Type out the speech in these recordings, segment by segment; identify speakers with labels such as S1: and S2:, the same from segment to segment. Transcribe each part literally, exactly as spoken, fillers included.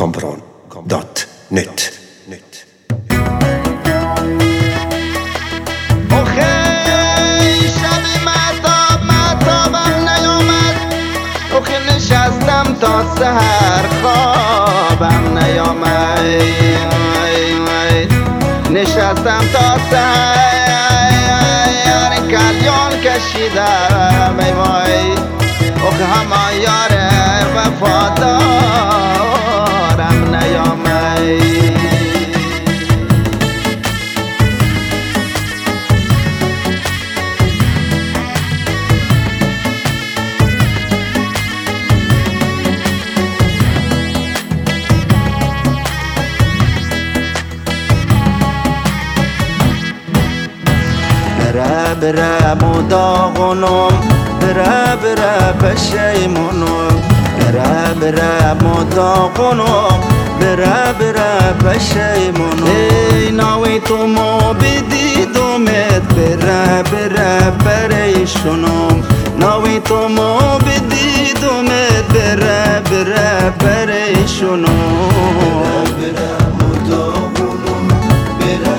S1: کامران دات نت.
S2: نشستم تا سحر خوابم نیامد، نشستم تا سحر کلیان کشیدم ای وای، آخه همه یار وفادارم نیامد.
S3: بره بره مداغنم، بره بره پشیمونم، بره بره مداغنم، بره بره پشیمونم. ای ناوی تو ما بدیدمت، بره بره پریشونم، ناوی تو ما بدیدمت، بره بره پریشونم. بره بره مداغنم، بره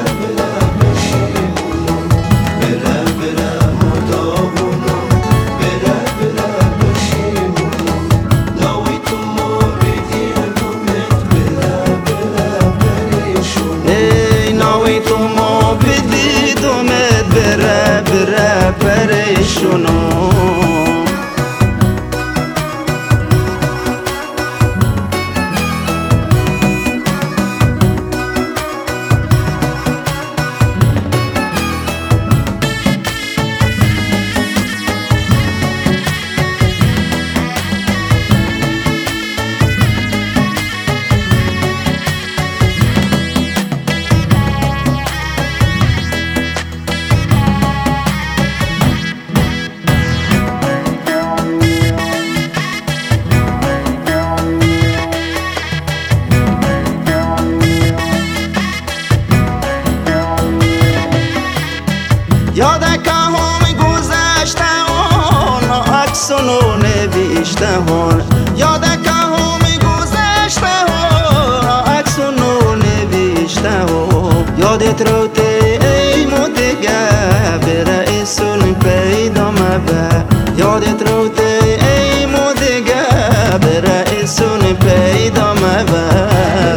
S3: پریشونم. یادک هم گذشته هون عکسونو نوشته هون، یادک هم گذشته هون عکسونو نوشته هون. یادت رو تی ای مدگه بره ایسون پیدا مبه، یادت رو تی ای مدگه بره ایسون پیدا مبه.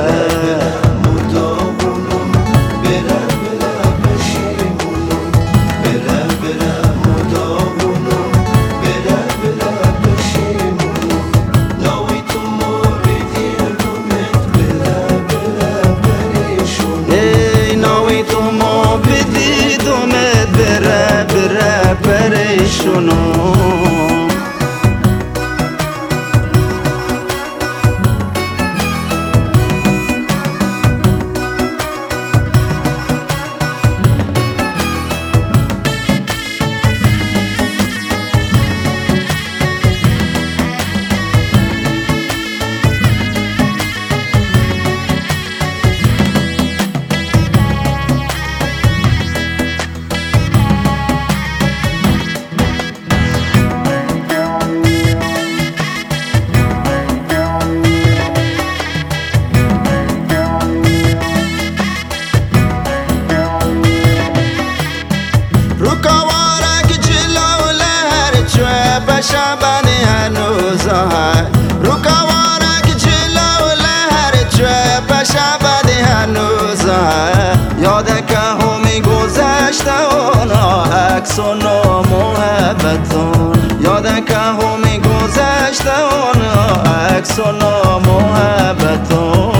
S3: شبانه هنوزه رو کوارک جلو لهر چوه پشبانه هنوزه. یادک همی گذشته اونا عکسونو محبتون، یادک همی گذشته اونا عکسونو محبتون.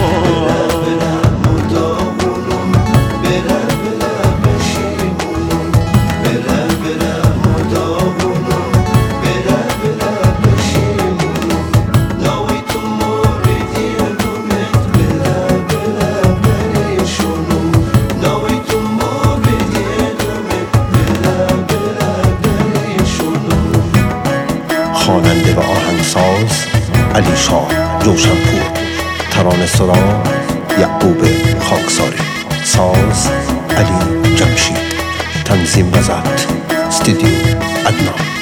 S1: خواننده و آهنگساز علی شاه جوشنپور، ترانه سرا یعقوب خاکساری، ساز علی جمشید، تنظیم و ضبط استودیو ادنا.